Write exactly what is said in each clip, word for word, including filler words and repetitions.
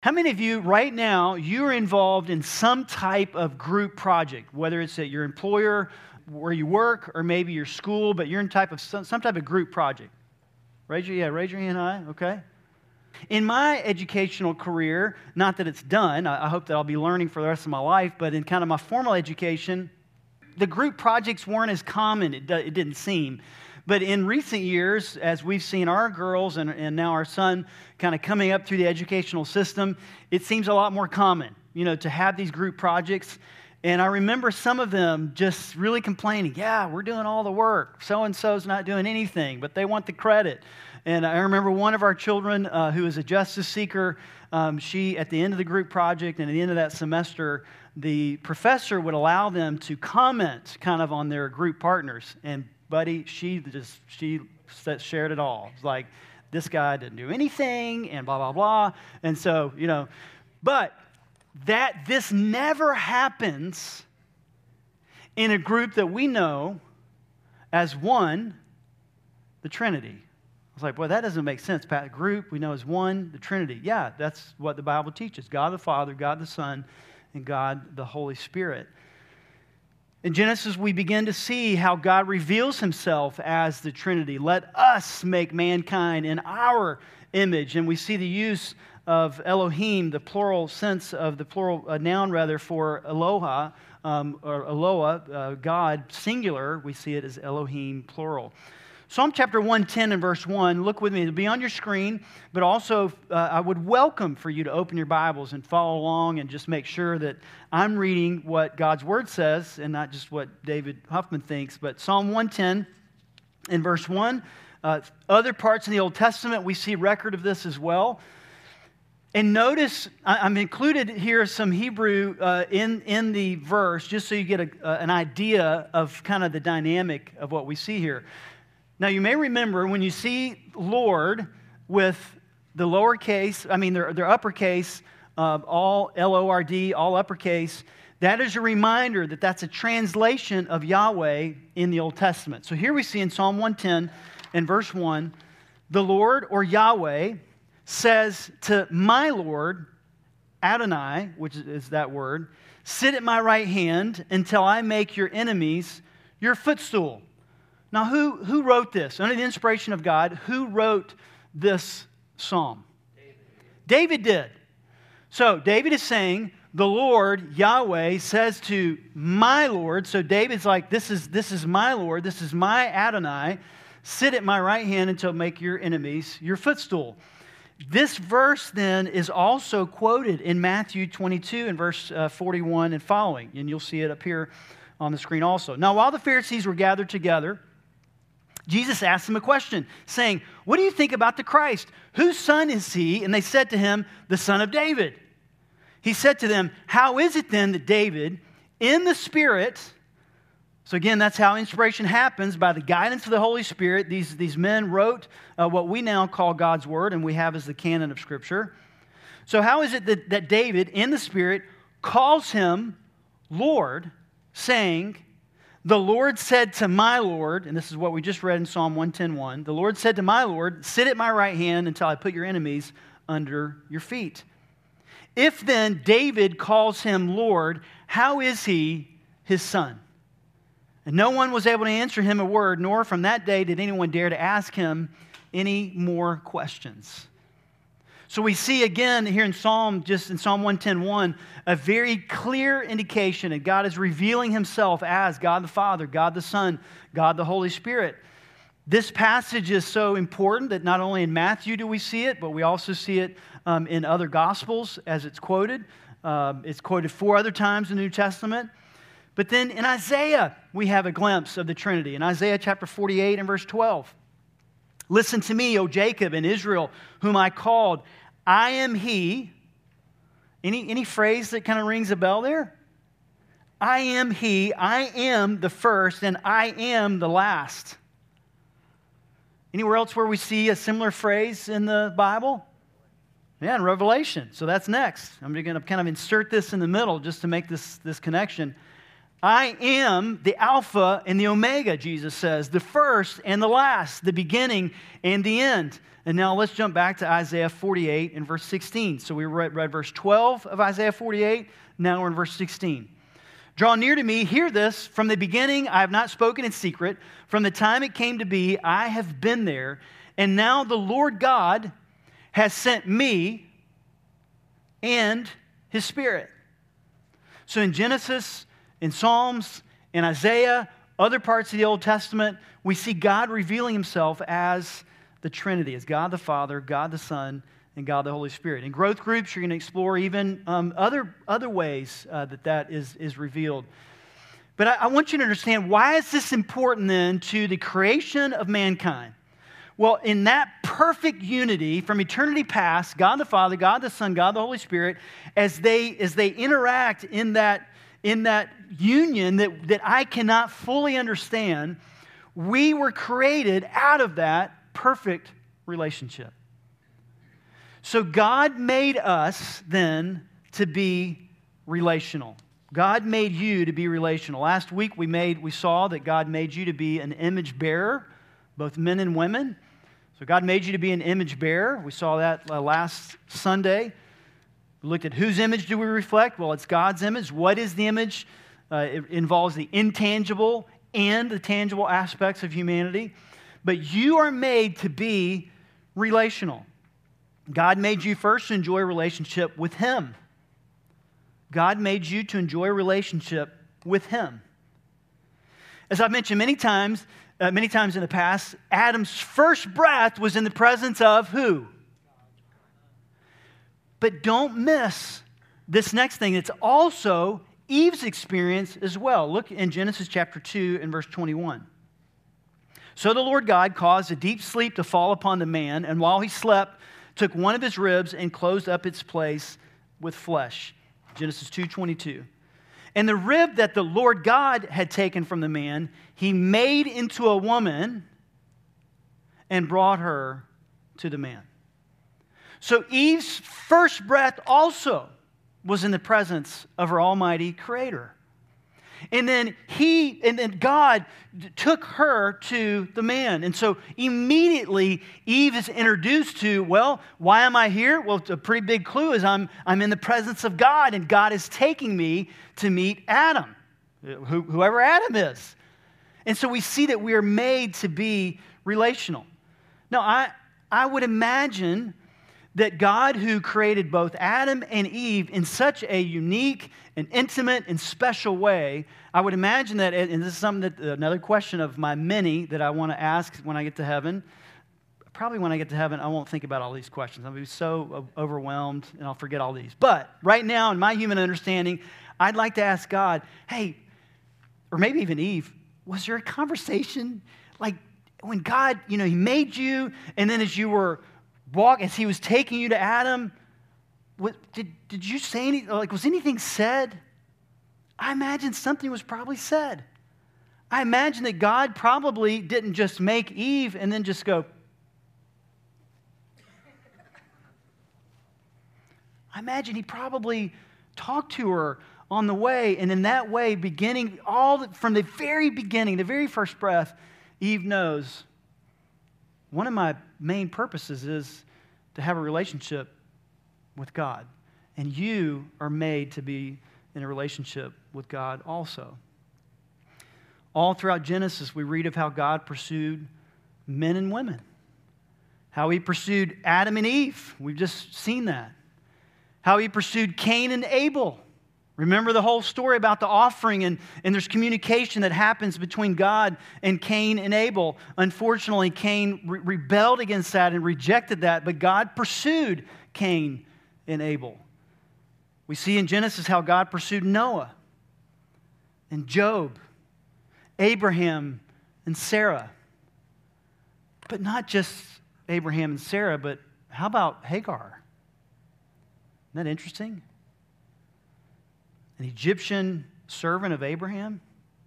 How many of you right now, you're involved in some type of group project, whether it's at your employer, where you work, or maybe your school, but you're in type of some, some type of group project? Raise your, yeah, raise your hand high, okay. In my educational career, not that it's done, I, I hope that I'll be learning for the rest of my life, but in kind of my formal education, the group projects weren't as common, it, it didn't seem. But in recent years, as we've seen our girls and, and now our son kind of coming up through the educational system, it seems a lot more common, you know, to have these group projects. And I remember some of them just really complaining, yeah, we're doing all the work. So-and-so's not doing anything, but they want the credit. And I remember one of our children uh, who is a justice seeker, um, she, at the end of the group project and at the end of that semester, the professor would allow them to comment kind of on their group partners. And buddy, she just, she shared it all. It's like, this guy didn't do anything and blah, blah, blah. And so, you know, but that this never happens in a group that we know as one, the Trinity. I was like, well, that doesn't make sense, Pat. Group we know as one, the Trinity. Yeah, that's what the Bible teaches. God the Father, God the Son, and God the Holy Spirit. In Genesis, we begin to see how God reveals himself as the Trinity. Let us make mankind in our image. And we see the use of Elohim, the plural sense of the plural uh, noun, rather, for Eloha, um, or Eloah, uh, God, singular. We see it as Elohim, plural. Psalm chapter one ten and verse one, look with me, it'll be on your screen, but also uh, I would welcome for you to open your Bibles and follow along and just make sure that I'm reading what God's Word says and not just what David Huffman thinks. But Psalm one ten and verse one, uh, other parts in the Old Testament, we see record of this as well. And notice, I'm included here some Hebrew uh, in, in the verse, just so you get a, uh, an idea of kind of the dynamic of what we see here. Now, you may remember when you see Lord with the lowercase, I mean, their, their uppercase, uh, all L O R D, all uppercase, that is a reminder that that's a translation of Yahweh in the Old Testament. So here we see in Psalm one ten and verse one, the Lord, or Yahweh, says to my Lord, Adonai, which is that word, sit at my right hand until I make your enemies your footstool. Now, who, who wrote this? Under the inspiration of God, who wrote this psalm? David. David did. So, David is saying, the Lord, Yahweh, says to my Lord, so David's like, this is, this is my Lord, this is my Adonai, sit at my right hand until I make your enemies your footstool. This verse then is also quoted in Matthew twenty-two and verse uh, forty-one and following, and you'll see it up here on the screen also. Now, while the Pharisees were gathered together, Jesus asked them a question, saying, what do you think about the Christ? Whose son is he? And they said to him, the son of David. He said to them, how is it then that David, in the Spirit, so again, that's how inspiration happens, by the guidance of the Holy Spirit, these, these men wrote uh, what we now call God's Word, and we have as the canon of Scripture. So how is it that, that David, in the Spirit, calls him Lord, saying, the Lord said to my Lord, and this is what we just read in Psalm one ten one, the Lord said to my Lord, sit at my right hand until I put your enemies under your feet. If then David calls him Lord, how is he his son? And no one was able to answer him a word, nor from that day did anyone dare to ask him any more questions. So we see again here in Psalm, just in Psalm one ten one, a very clear indication that God is revealing himself as God the Father, God the Son, God the Holy Spirit. This passage is so important that not only in Matthew do we see it, but we also see it um, in other Gospels as it's quoted. Uh, it's quoted four other times in the New Testament. But then in Isaiah, we have a glimpse of the Trinity. In Isaiah chapter forty-eight and verse twelve. Listen to me, O Jacob and Israel, whom I called. I am he. Any, any phrase that kind of rings a bell there? I am he, I am the first, and I am the last. Anywhere else where we see a similar phrase in the Bible? Yeah, in Revelation. So that's next. I'm going to kind of insert this in the middle just to make this, this connection. I am the Alpha and the Omega, Jesus says, the first and the last, the beginning and the end. And now let's jump back to Isaiah forty-eight and verse sixteen. So we read, read verse twelve of Isaiah forty-eight. Now we're in verse sixteen. Draw near to me, hear this. From the beginning I have not spoken in secret. From the time it came to be, I have been there. And now the Lord God has sent me and His Spirit. So in Genesis, in Psalms, in Isaiah, other parts of the Old Testament, we see God revealing Himself as the Trinity, as God the Father, God the Son, and God the Holy Spirit. In growth groups, you're going to explore even um, other, other ways uh, that that is, is revealed. But I, I want you to understand, why is this important then to the creation of mankind? Well, in that perfect unity from eternity past, God the Father, God the Son, God the Holy Spirit, as they, as they interact in that, in that union that, that I cannot fully understand, we were created out of that perfect relationship. So God made us then to be relational. God made you to be relational. Last week we made we saw that God made you to be an image bearer, both men and women. So God made you to be an image bearer. We saw that uh, last Sunday. We looked at whose image do we reflect? Well, it's God's image. What is the image? Uh, it involves the intangible and the tangible aspects of humanity. But you are made to be relational. God made you first to enjoy a relationship with Him. God made you to enjoy a relationship with Him. As I've mentioned many times, uh, many times in the past, Adam's first breath was in the presence of who? But don't miss this next thing. It's also Eve's experience as well. Look in Genesis chapter two and verse twenty-one. So the Lord God caused a deep sleep to fall upon the man, and while he slept, took one of his ribs and closed up its place with flesh. Genesis two twenty-two. And the rib that the Lord God had taken from the man, He made into a woman and brought her to the man. So Eve's first breath also was in the presence of her almighty Creator. And then he, and then God took her to the man. And so immediately Eve is introduced to, well, why am I here? Well, a pretty big clue is I'm, I'm in the presence of God, and God is taking me to meet Adam, who, whoever Adam is. And so we see that we are made to be relational. Now, I, I would imagine that God, who created both Adam and Eve in such a unique and intimate and special way, I would imagine that, and this is something that, another question of my many that I want to ask when I get to heaven. Probably when I get to heaven, I won't think about all these questions. I'll be so overwhelmed and I'll forget all these. But right now, in my human understanding, I'd like to ask God, hey, or maybe even Eve, was there a conversation like when God, you know, He made you, and then as you were walk as He was taking you to Adam, what, did, did you say anything? Like, was anything said? I imagine something was probably said. I imagine that God probably didn't just make Eve and then just go. I imagine He probably talked to her on the way, and in that way, beginning all the, from the very beginning, the very first breath, Eve knows, one of my main purposes is to have a relationship with God. And you are made to be in a relationship with God also. All throughout Genesis, we read of how God pursued men and women. How He pursued Adam and Eve. We've just seen that. How He pursued Cain and Abel. Remember the whole story about the offering, and, and there's communication that happens between God and Cain and Abel. Unfortunately, Cain re- rebelled against that and rejected that, but God pursued Cain and Abel. We see in Genesis how God pursued Noah and Job, Abraham and Sarah. But not just Abraham and Sarah, but how about Hagar? Isn't that interesting? An Egyptian servant of Abraham.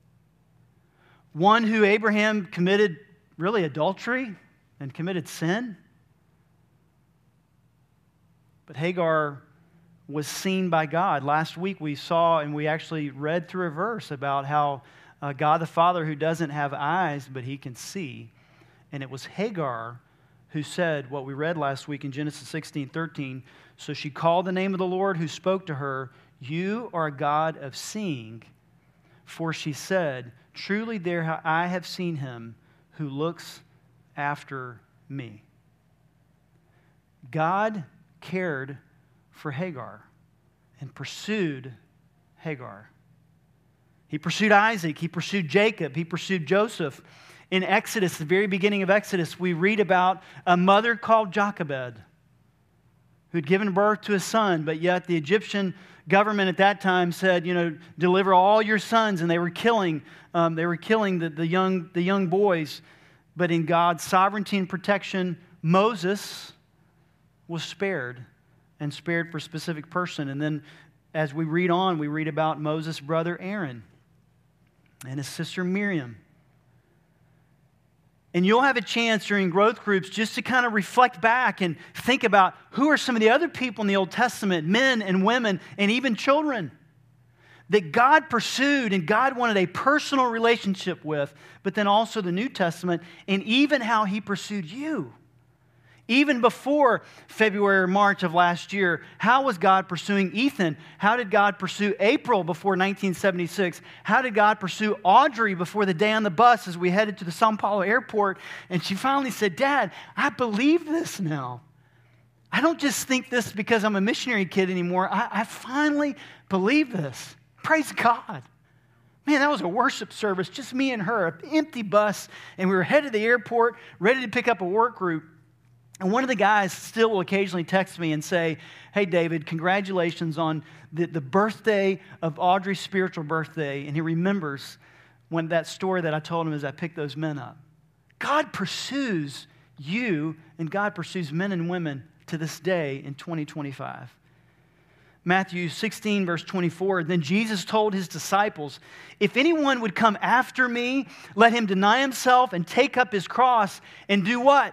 One who Abraham committed really adultery and committed sin. But Hagar was seen by God. Last week we saw and we actually read through a verse about how uh, God the Father, who doesn't have eyes, but he can see. And it was Hagar who said what we read last week in Genesis sixteen thirteen. So she called the name of the Lord who spoke to her, "You are a God of seeing." For she said, "Truly there I have seen him who looks after me." God cared for Hagar and pursued Hagar. He pursued Isaac. He pursued Jacob. He pursued Joseph. In Exodus, the very beginning of Exodus, we read about a mother called Jochebed who'd given birth to a son, but yet the Egyptian government at that time said, you know, deliver all your sons, and they were killing, um, they were killing the, the young, the young boys. But in God's sovereignty and protection, Moses was spared, and spared for a specific person. And then as we read on, we read about Moses' brother Aaron and his sister Miriam. And you'll have a chance during growth groups just to kind of reflect back and think about who are some of the other people in the Old Testament, men and women and even children, that God pursued and God wanted a personal relationship with, but then also the New Testament, and even how he pursued you. Even before February or March of last year, how was God pursuing Ethan? How did God pursue April before nineteen seventy-six? How did God pursue Audrey before the day on the bus as we headed to the Sao Paulo airport? And she finally said, "Dad, I believe this now. I don't just think this because I'm a missionary kid anymore. I, I finally believe this." Praise God. Man, that was a worship service, just me and her, an empty bus, and we were headed to the airport, ready to pick up a work group. And one of the guys still will occasionally text me and say, "Hey, David, congratulations on the, the birthday of Audrey's spiritual birthday." And he remembers when that story that I told him as I picked those men up. God pursues you, and God pursues men and women to this day in twenty twenty-five. Matthew sixteen, verse twenty-four, "Then Jesus told his disciples, 'If anyone would come after me, let him deny himself and take up his cross and do what?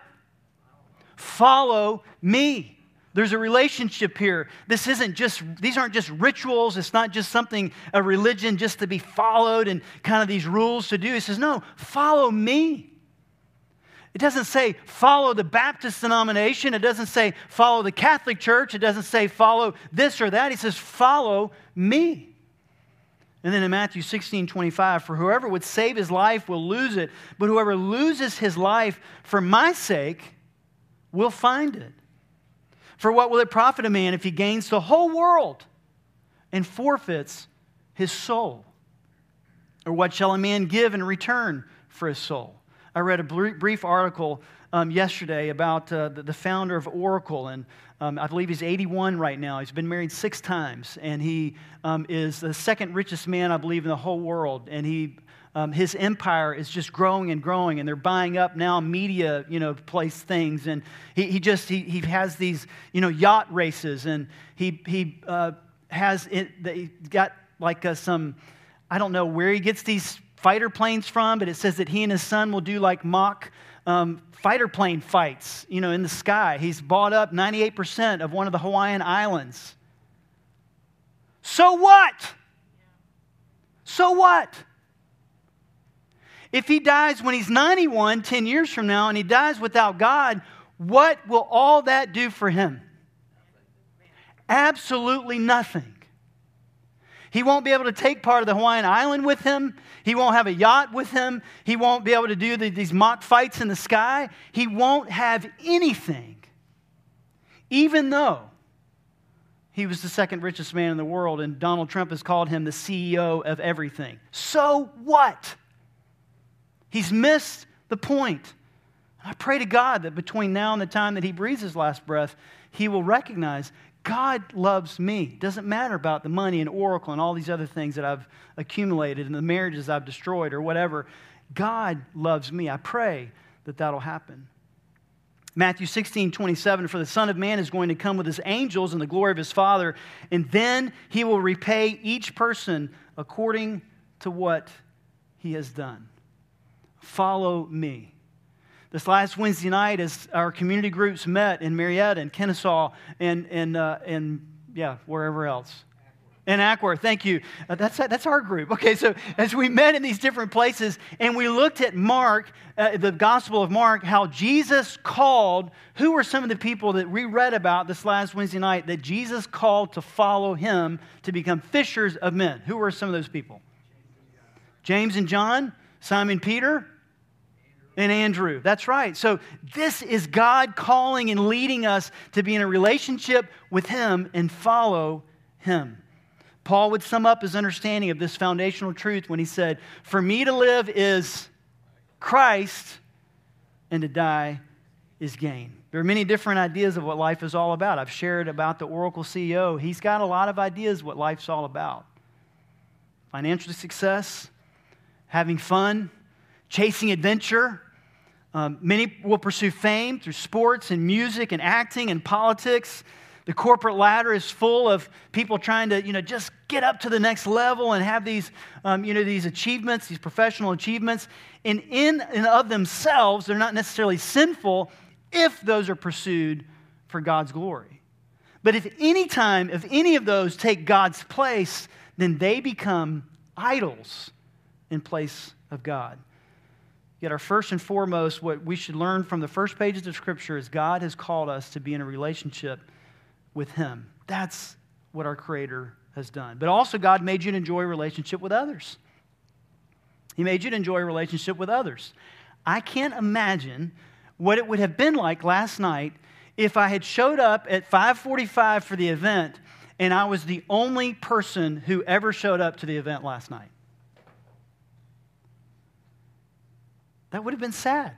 Follow me.'" There's a relationship here. This isn't just, these aren't just rituals. It's not just something, a religion just to be followed and kind of these rules to do. He says, no, follow me. It doesn't say follow the Baptist denomination. It doesn't say follow the Catholic Church. It doesn't say follow this or that. He says follow me. And then in Matthew sixteen twenty-five, "For whoever would save his life will lose it, but whoever loses his life for my sake will find it. For what will it profit a man if he gains the whole world and forfeits his soul? Or what shall a man give in return for his soul?" I read a brief article um, yesterday about uh, the, the founder of Oracle, and um, I believe he's eighty-one right now. He's been married six times, and he um, is the second richest man, I believe, in the whole world. And he Um, his empire is just growing and growing, and they're buying up now media, you know, place things. And he, he just, he, he has these, you know, yacht races, and he, he uh, has, it, he got like uh, some, I don't know where he gets these fighter planes from, but it says that he and his son will do like mock um, fighter plane fights, you know, in the sky. He's bought up ninety-eight percent of one of the Hawaiian Islands. So what? So what? If he dies when he's ninety-one, ten years from now, and he dies without God, what will all that do for him? Absolutely nothing. He won't be able to take part of the Hawaiian Island with him. He won't have a yacht with him. He won't be able to do the, these mock fights in the sky. He won't have anything, even though he was the second richest man in the world, and Donald Trump has called him the C E O of everything. So what? He's missed the point. I pray to God that between now and the time that he breathes his last breath, he will recognize God loves me. Doesn't matter about the money and Oracle and all these other things that I've accumulated and the marriages I've destroyed or whatever. God loves me. I pray that that'll happen. Matthew sixteen twenty-seven, "For the Son of Man is going to come with his angels in the glory of his Father, and then he will repay each person according to what he has done." Follow me. This last Wednesday night, as our community groups met in Marietta and Kennesaw and, and, uh, and yeah, wherever else. In Ackworth, thank you. Uh, that's that's our group. Okay, so as we met in these different places, and we looked at Mark, uh, the Gospel of Mark, how Jesus called, who were some of the people that we read about this last Wednesday night that Jesus called to follow him to become fishers of men? Who were some of those people? James and John, Simon Peter, and Andrew. That's right. So this is God calling and leading us to be in a relationship with him and follow him. Paul would sum up his understanding of this foundational truth when he said, "For me to live is Christ, and to die is gain." There are many different ideas of what life is all about. I've shared about the Oracle C E O. He's got a lot of ideas what life's all about. Financial success, having fun, chasing adventure. Um, many will pursue fame through sports and music and acting and politics. The corporate ladder is full of people trying to, you know, just get up to the next level and have these, um, you know, these achievements, these professional achievements. And in and of themselves, they're not necessarily sinful if those are pursued for God's glory. But if any time, if any of those take God's place, then they become idols in place of God. Yet our first and foremost, what we should learn from the first pages of Scripture is God has called us to be in a relationship with him. That's what our Creator has done. But also God made you to enjoy a relationship with others. He made you to enjoy a relationship with others. I can't imagine what it would have been like last night if I had showed up at five forty-five for the event and I was the only person who ever showed up to the event last night. That would have been sad.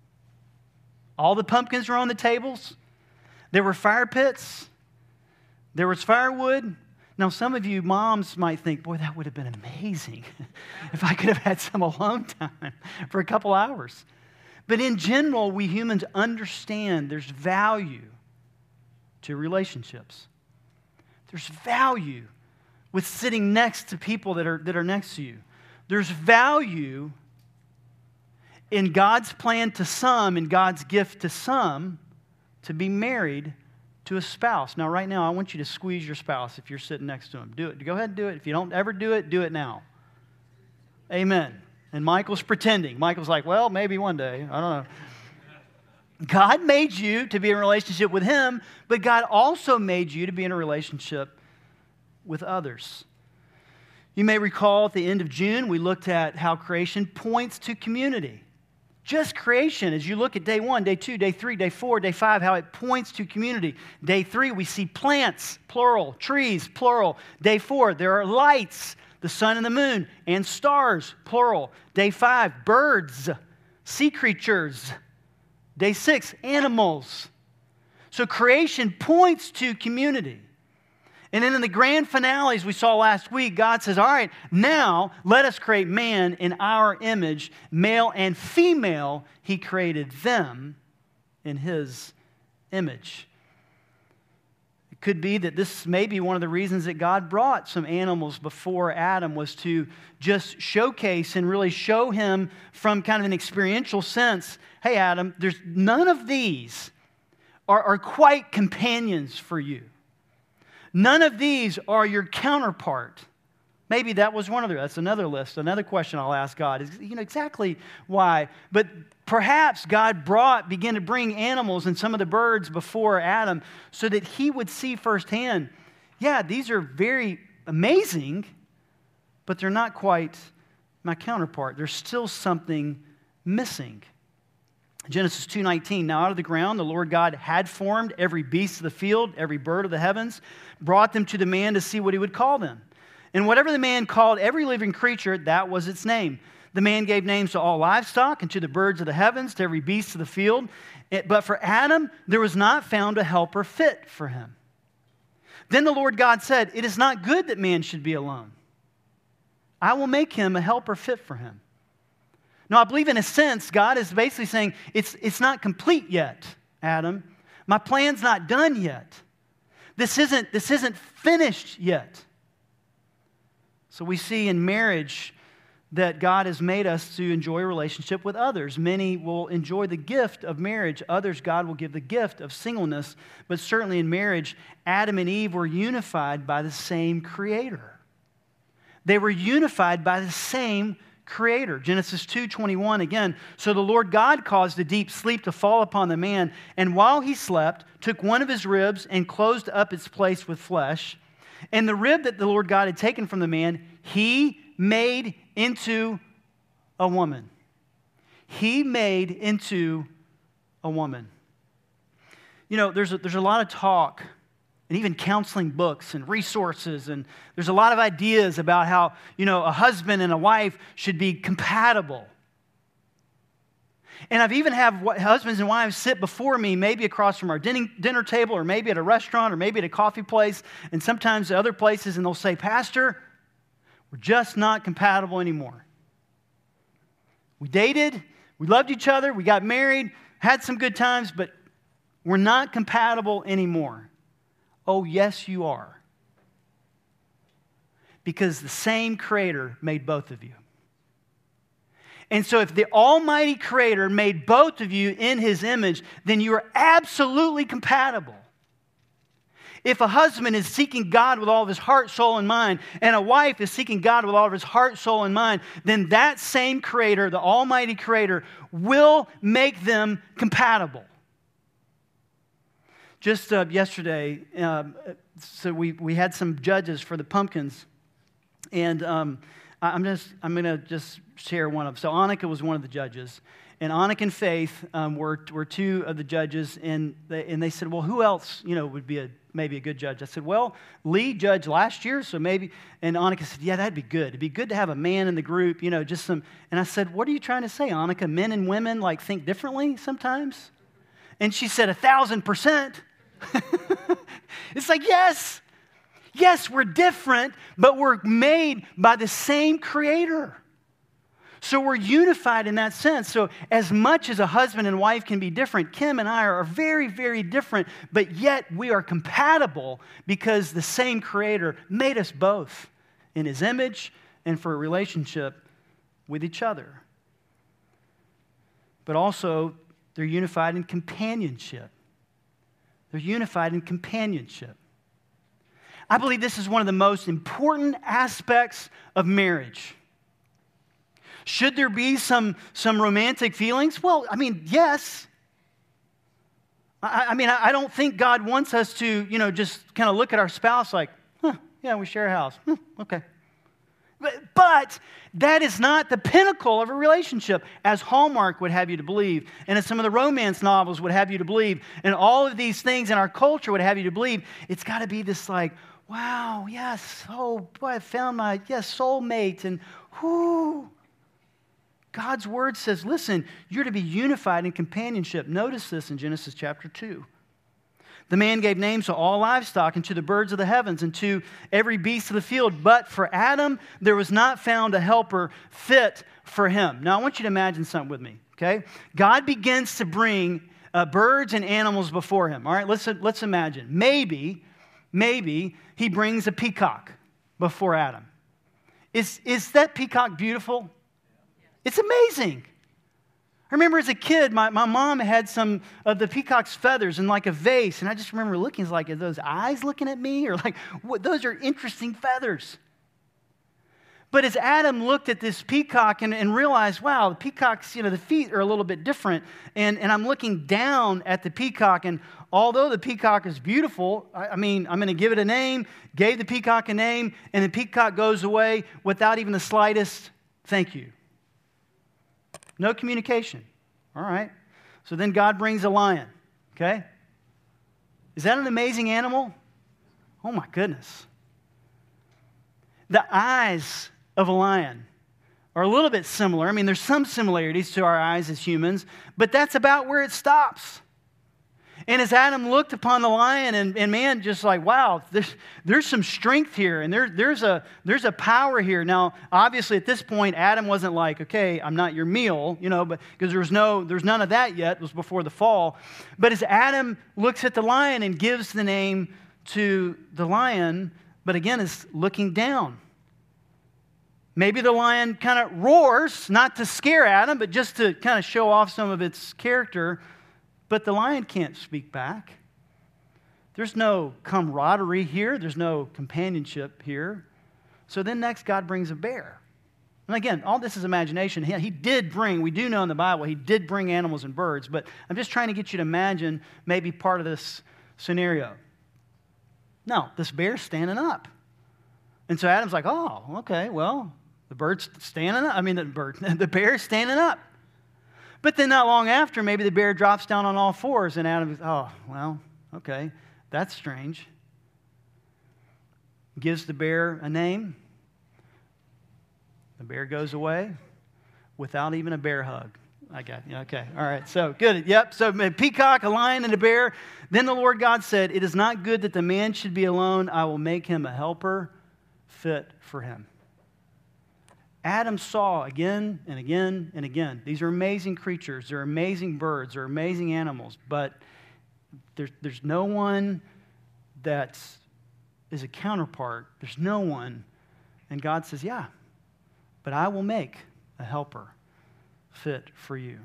All the pumpkins were on the tables. There were fire pits. There was firewood. Now, some of you moms might think, boy, that would have been amazing if I could have had some alone time for a couple hours. But in general, we humans understand there's value to relationships. There's value with sitting next to people that are, that are next to you. There's value in God's plan to some and God's gift to some to be married to a spouse. Now, right now, I want you to squeeze your spouse if you're sitting next to him. Do it. Go ahead and do it. If you don't ever do it, do it now. Amen. And Michael's pretending. Michael's like, well, maybe one day. I don't know. God made you to be in a relationship with him, but God also made you to be in a relationship with others. You may recall at the end of June, we looked at how creation points to community. Just creation, as you look at day one, day two, day three, day four, day five, how it points to community. Day three, we see plants, plural, trees, plural. Day four, there are lights, the sun and the moon, and stars, plural. Day five, birds, sea creatures. Day six, animals. So creation points to community. And then in the grand finales we saw last week, God says, all right, now let us create man in our image, male and female. He created them in his image. It could be that this may be one of the reasons that God brought some animals before Adam, was to just showcase and really show him from kind of an experiential sense, hey, Adam, there's none of these are, are quite companions for you. None of these are your counterpart. Maybe that was one of them. That's another list. Another question I'll ask God is, you know, exactly why. But perhaps God brought, began to bring animals and some of the birds before Adam so that he would see firsthand, yeah, these are very amazing, but they're not quite my counterpart. There's still something missing. Genesis two nineteen, now out of the ground the Lord God had formed every beast of the field, every bird of the heavens, brought them to the man to see what he would call them. And whatever the man called every living creature, that was its name. The man gave names to all livestock and to the birds of the heavens, to every beast of the field. But for Adam, there was not found a helper fit for him. Then the Lord God said, it is not good that man should be alone. I will make him a helper fit for him. Now, I believe in a sense, God is basically saying, it's, it's not complete yet, Adam. My plan's not done yet. This isn't, this isn't finished yet. So we see in marriage that God has made us to enjoy a relationship with others. Many will enjoy the gift of marriage. Others, God will give the gift of singleness. But certainly in marriage, Adam and Eve were unified by the same Creator. They were unified by the same Creator. Genesis two twenty-one again. So the Lord God caused a deep sleep to fall upon the man, and while he slept, took one of his ribs and closed up its place with flesh. And the rib that the Lord God had taken from the man, he made into a woman. He made into a woman. You know, there's a, there's a lot of talk and even counseling books and resources, and there's a lot of ideas about how, you know, a husband and a wife should be compatible. And I've even had husbands and wives sit before me, maybe across from our dinner table, or maybe at a restaurant, or maybe at a coffee place, and sometimes at other places, and they'll say, "Pastor, we're just not compatible anymore. We dated, we loved each other, we got married, had some good times, but we're not compatible anymore." Oh, yes, you are. Because the same Creator made both of you. And so if the Almighty Creator made both of you in His image, then you are absolutely compatible. If a husband is seeking God with all of his heart, soul, and mind, and a wife is seeking God with all of his heart, soul, and mind, then that same Creator, the Almighty Creator, will make them compatible. Just uh, yesterday, um, so we, we had some judges for the pumpkins, and um, I'm just I'm going to just share one of them. So Annika was one of the judges. And Annika and Faith um, were, were two of the judges, and they, and they said, "Well, who else, you know, would be a maybe a good judge?" I said, "Well, Lee judged last year, so maybe." And Annika said, "Yeah, that'd be good. It'd be good to have a man in the group, you know, just some." And I said, "What are you trying to say, Annika? Men and women like think differently sometimes?" And she said, "A thousand percent." It's like, yes, yes, we're different, but we're made by the same Creator. So we're unified in that sense. So as much as a husband and wife can be different, Kim and I are very, very different, but yet we are compatible because the same Creator made us both in His image and for a relationship with each other. But also, they're unified in companionship. They're unified in companionship. I believe this is one of the most important aspects of marriage. Should there be some, some romantic feelings? Well, I mean, yes. I, I mean, I, I don't think God wants us to, you know, just kind of look at our spouse like, huh, yeah, we share a house. Hmm, okay. But, but that is not the pinnacle of a relationship, as Hallmark would have you to believe, and as some of the romance novels would have you to believe, and all of these things in our culture would have you to believe. It's got to be this like, wow, yes, oh, boy, I found my, yes, soulmate, and whoo. God's Word says, listen, you're to be unified in companionship. Notice this in Genesis chapter two. The man gave names to all livestock and to the birds of the heavens and to every beast of the field. But for Adam, there was not found a helper fit for him. Now, I want you to imagine something with me, okay? God begins to bring uh, birds and animals before him. All right, let's, let's imagine. Maybe, maybe he brings a peacock before Adam. Is, is that peacock beautiful? It's amazing. I remember as a kid, my, my mom had some of the peacock's feathers in like a vase, and I just remember looking, it's like, are those eyes looking at me? Or like, what, those are interesting feathers. But as Adam looked at this peacock and, and realized, wow, the peacock's, you know, the feet are a little bit different, and, and I'm looking down at the peacock, and although the peacock is beautiful, I, I mean, I'm going to give it a name, gave the peacock a name, and the peacock goes away without even the slightest thank you. No communication. All right. So then God brings a lion. Okay? Is that an amazing animal? Oh my goodness. The eyes of a lion are a little bit similar. I mean, there's some similarities to our eyes as humans, but that's about where it stops. And as Adam looked upon the lion, and, and man, just like, wow, there's, there's some strength here, and there, there's, a, there's a power here. Now, obviously, at this point, Adam wasn't like, okay, I'm not your meal, you know, but because there was no, there's none of that yet. It was before the fall. But as Adam looks at the lion and gives the name to the lion, but again, is looking down. Maybe the lion kind of roars, not to scare Adam, but just to kind of show off some of its character. But the lion can't speak back. There's no camaraderie here. There's no companionship here. So then next, God brings a bear. And again, all this is imagination. He, he did bring, we do know in the Bible, he did bring animals and birds. But I'm just trying to get you to imagine maybe part of this scenario. No, this bear's standing up. And so Adam's like, oh, okay, well, the bird's standing up. I mean, the bird, the bear's standing up. But then not long after, maybe the bear drops down on all fours, and Adam goes, oh, well, okay, that's strange. Gives the bear a name. The bear goes away without even a bear hug. I got you. Okay, all right, so good. Yep, so a peacock, a lion, and a bear. Then the Lord God said, it is not good that the man should be alone. I will make him a helper fit for him. Adam saw again and again and again. These are amazing creatures. They're amazing birds. They're amazing animals. But there's, there's no one that is a counterpart. There's no one. And God says, yeah, but I will make a helper fit for you.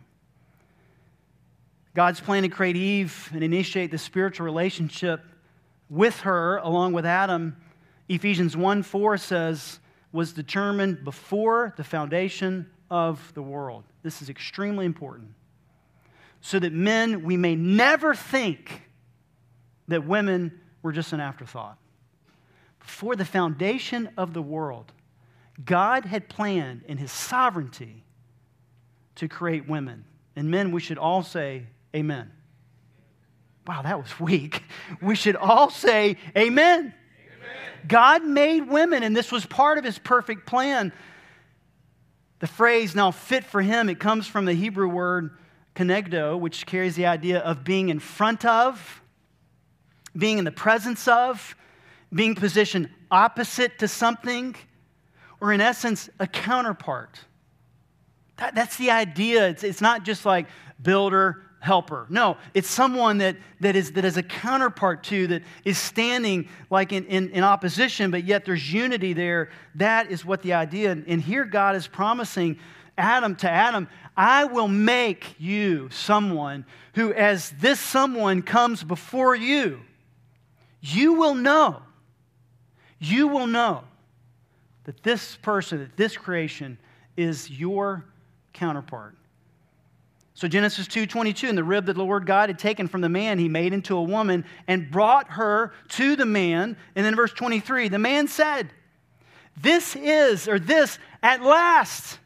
God's plan to create Eve and initiate the spiritual relationship with her along with Adam, Ephesians one four says, was determined before the foundation of the world. This is extremely important. So that men, we may never think that women were just an afterthought. Before the foundation of the world, God had planned in His sovereignty to create women. And men, we should all say amen. Wow, that was weak. We should all say amen. God made women, and this was part of His perfect plan. The phrase, now fit for Him, it comes from the Hebrew word kenegdo, which carries the idea of being in front of, being in the presence of, being positioned opposite to something, or in essence, a counterpart. That, that's the idea. It's, it's not just like builder, helper. No, it's someone that, that, is, that is a counterpart to, that is standing like in, in, in opposition, but yet there's unity there. That is what the idea. And here God is promising Adam to Adam, I will make you someone who, as this someone comes before you, you will know, you will know that this person, that this creation is your counterpart. So Genesis two twenty-two, and the rib that the Lord God had taken from the man, He made into a woman and brought her to the man. And then verse twenty-three, the man said, this is, or this, at last.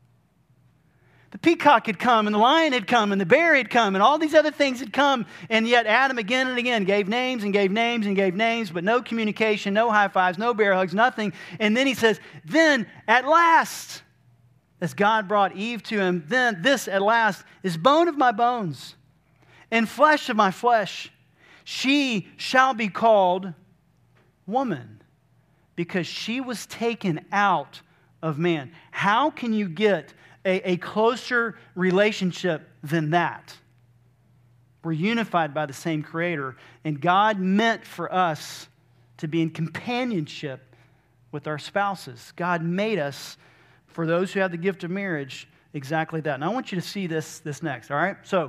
The peacock had come, and the lion had come, and the bear had come, and all these other things had come. And yet Adam again and again gave names and gave names and gave names, but no communication, no high fives, no bear hugs, nothing. And then he says, then at last, as God brought Eve to him, then this at last is bone of my bones and flesh of my flesh. She shall be called woman because she was taken out of man. How can you get a, a closer relationship than that? We're unified by the same Creator, and God meant for us to be in companionship with our spouses. God made us, for those who have the gift of marriage, exactly that. And I want you to see this, this next, all right? So,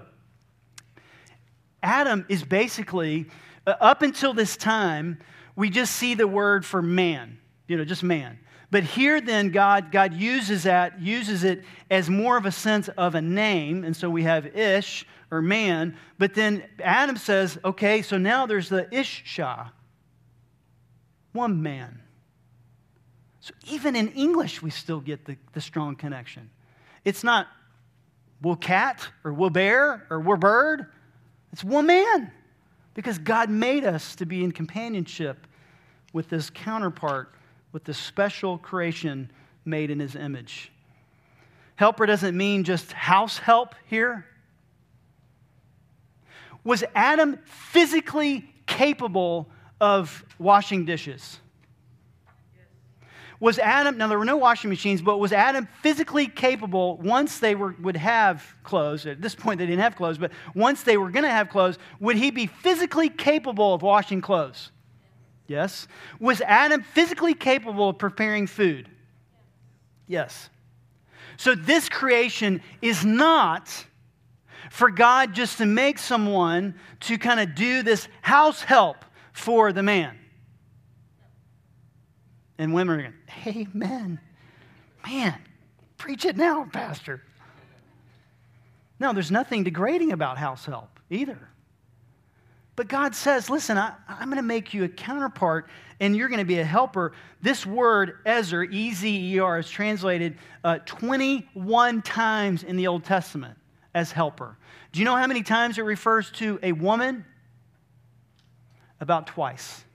Adam is basically, uh, up until this time, we just see the word for man, you know, just man. But here then, God, God uses that, uses it as more of a sense of a name. And so we have ish, or man. But then Adam says, okay, so now there's the Isha, one man. So even in English, we still get the, the strong connection. It's not will cat or will bear or will bird. It's one man. Because God made us to be in companionship with this counterpart, with this special creation made in His image. Helper doesn't mean just house help here. Was Adam physically capable of washing dishes? Was Adam, now there were no washing machines, but was Adam physically capable, once they were, would have clothes, at this point they didn't have clothes, but once they were going to have clothes, would he be physically capable of washing clothes? Yes. Was Adam physically capable of preparing food? Yes. So this creation is not for God just to make someone to kind of do this house help for the man. And women are going, amen. Man, preach it now, Pastor. No, there's nothing degrading about house help either. But God says, listen, I, I'm going to make you a counterpart, and you're going to be a helper. This word, Ezer, E Z E R, is translated uh, twenty-one times in the Old Testament as helper. Do you know how many times it refers to a woman? About twice.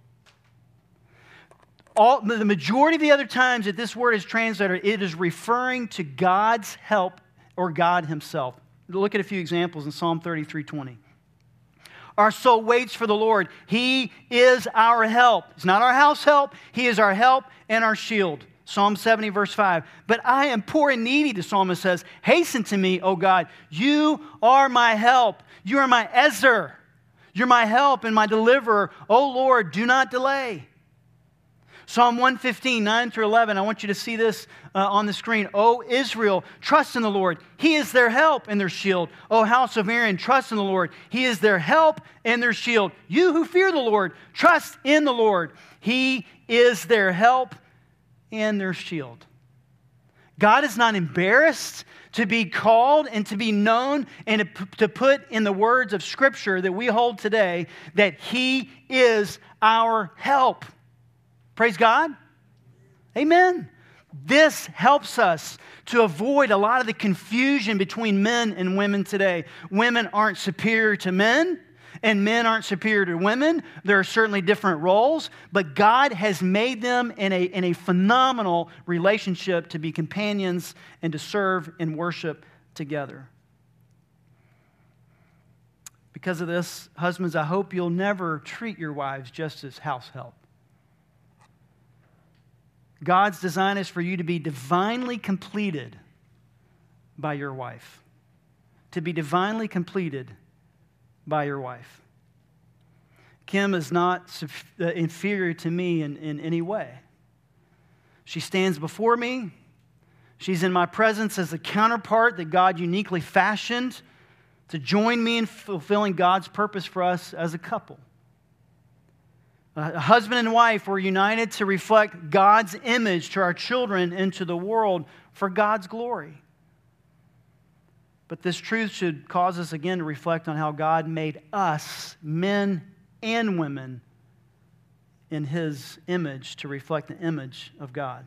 All, the majority of the other times that this word is translated, it is referring to God's help or God himself. Look at a few examples in Psalm thirty-three twenty. Our soul waits for the Lord. He is our help. It's not our house help. He is our help and our shield. Psalm seventy, verse five. But I am poor and needy, the psalmist says. Hasten to me, O God. You are my help. You are my Ezer. You're my help and my deliverer. O Lord, do not delay. Psalm one fifteen, nine through eleven. I want you to see this uh, on the screen. O Israel, trust in the Lord. He is their help and their shield. O house of Aaron, trust in the Lord. He is their help and their shield. You who fear the Lord, trust in the Lord. He is their help and their shield. God is not embarrassed to be called and to be known and to put in the words of Scripture that we hold today that He is our help. Praise God. Amen. This helps us to avoid a lot of the confusion between men and women today. Women aren't superior to men, and men aren't superior to women. There are certainly different roles, but God has made them in a, in a phenomenal relationship to be companions and to serve and worship together. Because of this, husbands, I hope you'll never treat your wives just as house help. God's design is for you to be divinely completed by your wife. To be divinely completed by your wife. Kim is not inferior to me in, in any way. She stands before me. She's in my presence as a counterpart that God uniquely fashioned to join me in fulfilling God's purpose for us as a couple. A husband and wife were united to reflect God's image to our children and to the world for God's glory. But this truth should cause us again to reflect on how God made us, men and women, in His image to reflect the image of God.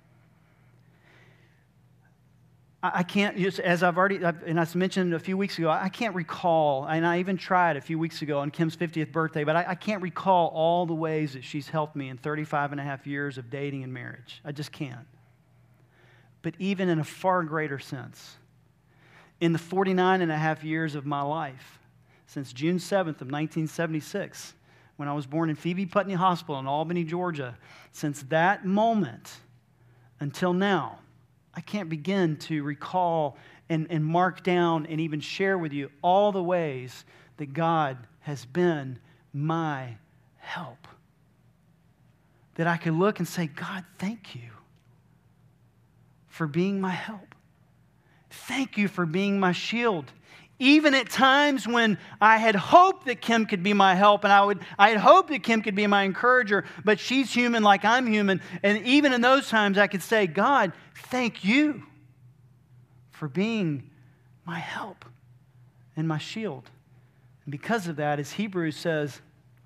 I can't, as I've already, and I mentioned a few weeks ago, I can't recall, and I even tried a few weeks ago on Kim's fiftieth birthday, but I, I can't recall all the ways that she's helped me in thirty-five and a half years of dating and marriage. I just can't. But even in a far greater sense, in the forty-nine and a half years of my life, since June seventh of nineteen seventy-six, when I was born in Phoebe Putney Hospital in Albany, Georgia, since that moment until now, I can't begin to recall and, and mark down and even share with you all the ways that God has been my help. That I could look and say, God, thank you for being my help. Thank you for being my shield. Even at times when I had hoped that Kim could be my help, and I would, I had hoped that Kim could be my encourager, but she's human like I'm human. And even in those times, I could say, God, thank you for being my help and my shield. And because of that, as Hebrews says,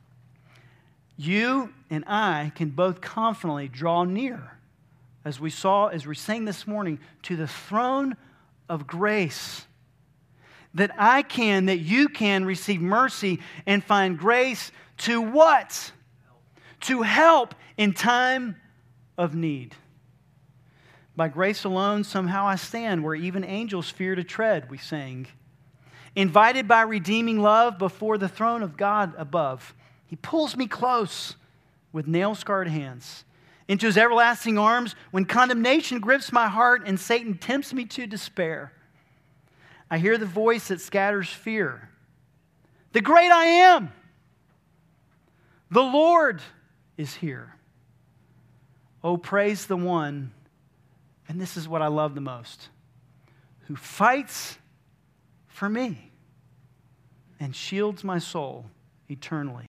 you and I can both confidently draw near, as we saw, as we sang this morning, to the throne of grace. That I can, that you can receive mercy and find grace to what? To help in time of need. By grace alone, somehow I stand where even angels fear to tread, we sang. Invited by redeeming love before the throne of God above. He pulls me close with nail-scarred hands into His everlasting arms when condemnation grips my heart and Satan tempts me to despair. I hear the voice that scatters fear. The great I am. The Lord is here. Oh, praise the one and this is what I love the most, who fights for me and shields my soul eternally.